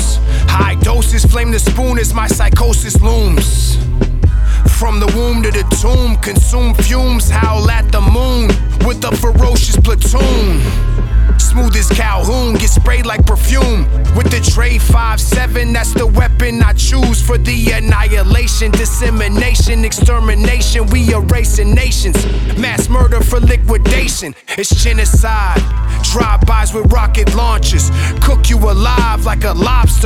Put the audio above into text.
High doses flame the spoon as my psychosis looms. From the womb to the tomb, consume fumes, howl at the moon with a ferocious platoon. Smooth as Calhoun, get sprayed like perfume with the Dre 5-7, that's the weapon I choose for the annihilation, dissemination, extermination. We erasing nations, mass murder for liquidation. It's genocide, drive-bys with rocket launchers, cook you alive like a lobster.